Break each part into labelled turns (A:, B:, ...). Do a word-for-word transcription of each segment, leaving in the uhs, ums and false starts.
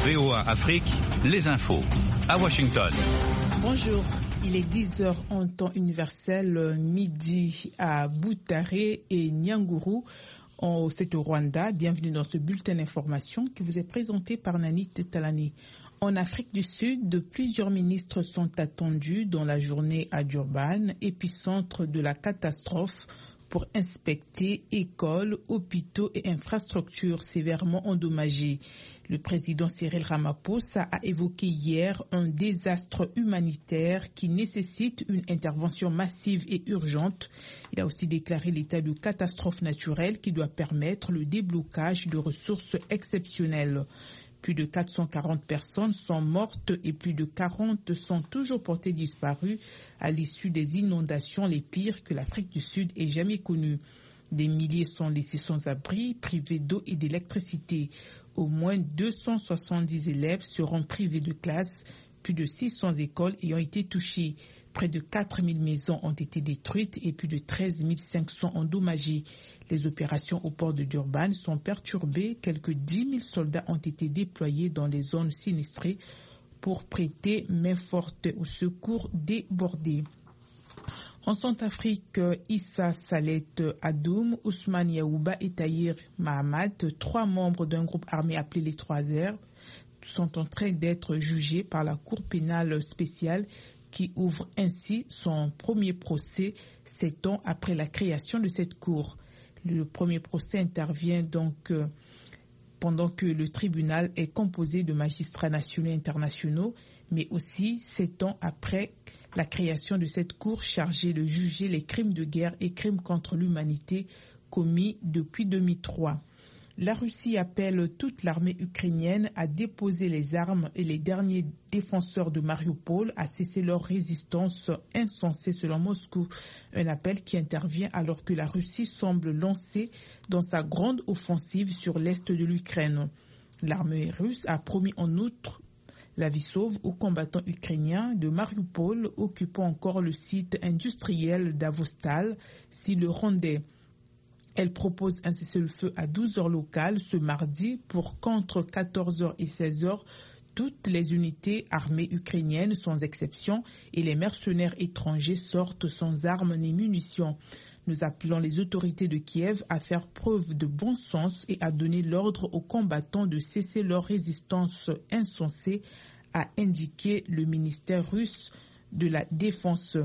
A: V O A Afrique, les infos. À Washington.
B: Bonjour, il est dix heures en temps universel, midi à Butare et Nyanguru. C'est au Rwanda. Bienvenue dans ce bulletin d'information qui vous est présenté par Nani Tetalani. En Afrique du Sud, plusieurs ministres sont attendus dans la journée à Durban, épicentre de la catastrophe, pour inspecter écoles, hôpitaux et infrastructures sévèrement endommagées. Le président Cyril Ramaphosa a évoqué hier un désastre humanitaire qui nécessite une intervention massive et urgente. Il a aussi déclaré l'état de catastrophe naturelle qui doit permettre le déblocage de ressources exceptionnelles. Plus de quatre cent quarante personnes sont mortes et plus de quarante sont toujours portées disparues à l'issue des inondations les pires que l'Afrique du Sud ait jamais connues. Des milliers sont laissés sans abri, privés d'eau et d'électricité. Au moins deux cent soixante-dix élèves seront privés de classe, plus de six cents écoles ayant été touchées. Près de quatre mille maisons ont été détruites et plus de treize mille cinq cents endommagées. Les opérations au port de Durban sont perturbées. Quelques dix mille soldats ont été déployés dans les zones sinistrées pour prêter main forte au secours débordés. En Centrafrique, Issa Salet Adoum, Ousmane Yaouba et Tahir Mahamad, trois membres d'un groupe armé appelé les Trois R, sont en train d'être jugés par la Cour pénale spéciale qui ouvre ainsi son premier procès sept ans après la création de cette cour. Le premier procès intervient donc euh, pendant que le tribunal est composé de magistrats nationaux et internationaux, mais aussi sept ans après la création de cette cour chargée de juger les crimes de guerre et crimes contre l'humanité commis depuis deux mille trois. La Russie appelle toute l'armée ukrainienne à déposer les armes et les derniers défenseurs de Mariupol à cesser leur résistance insensée selon Moscou. Un appel qui intervient alors que la Russie semble lancer dans sa grande offensive sur l'est de l'Ukraine. L'armée russe a promis en outre la vie sauve aux combattants ukrainiens de Mariupol occupant encore le site industriel d'Azovstal s'ils le rendaient. Elle propose un cessez-le-feu à douze heures locales ce mardi pour qu'entre quatorze heures et seize heures, toutes les unités armées ukrainiennes sans exception et les mercenaires étrangers sortent sans armes ni munitions. Nous appelons les autorités de Kiev à faire preuve de bon sens et à donner l'ordre aux combattants de cesser leur résistance insensée, a indiqué le ministère russe de la Défense.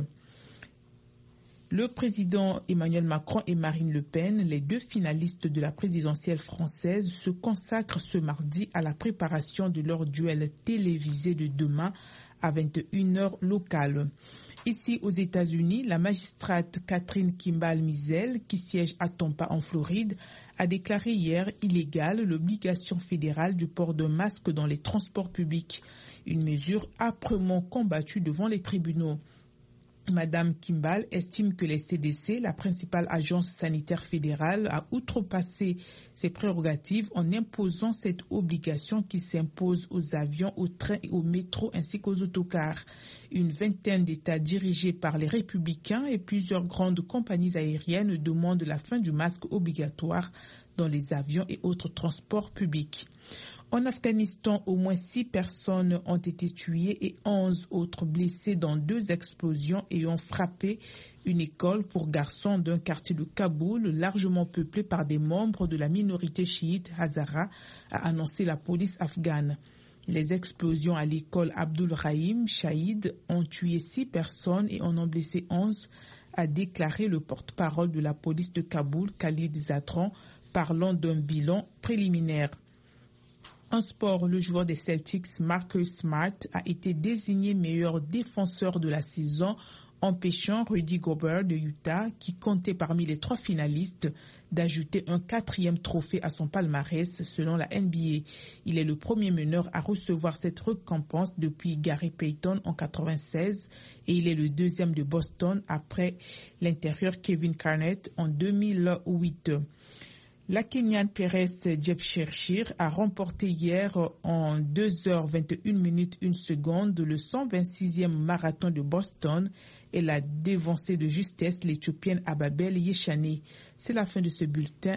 B: Le président Emmanuel Macron et Marine Le Pen, les deux finalistes de la présidentielle française, se consacrent ce mardi à la préparation de leur duel télévisé de demain à vingt et une heures locales. Ici aux États-Unis, la magistrate Catherine Kimball-Mizell, qui siège à Tampa en Floride, a déclaré hier illégale l'obligation fédérale du port d'un masque dans les transports publics, une mesure âprement combattue devant les tribunaux. Madame Kimball estime que les C D C, la principale agence sanitaire fédérale, a outrepassé ses prérogatives en imposant cette obligation qui s'impose aux avions, aux trains et aux métros ainsi qu'aux autocars. Une vingtaine d'États dirigés par les républicains et plusieurs grandes compagnies aériennes demandent la fin du masque obligatoire dans les avions et autres transports publics. En Afghanistan, au moins six personnes ont été tuées et onze autres blessées dans deux explosions ayant frappé une école pour garçons d'un quartier de Kaboul largement peuplé par des membres de la minorité chiite Hazara, a annoncé la police afghane. Les explosions à l'école Abdul Rahim Shahid ont tué six personnes et en ont blessé onze, a déclaré le porte-parole de la police de Kaboul, Khalid Zatran, parlant d'un bilan préliminaire. En sport, le joueur des Celtics, Marcus Smart, a été désigné meilleur défenseur de la saison, empêchant Rudy Gobert de Utah, qui comptait parmi les trois finalistes, d'ajouter un quatrième trophée à son palmarès selon la N B A. Il est le premier meneur à recevoir cette récompense depuis Gary Payton en quatre-vingt-seize et il est le deuxième de Boston après l'intérieur Kevin Garnett en deux mille huit. La Kenyane Perez Jepchirchir a remporté hier en deux heures vingt et une minutes une seconde le cent vingt-sixième marathon de Boston et l'a dévancé de justesse l'Éthiopienne Ababel Yeshane. C'est la fin de ce bulletin.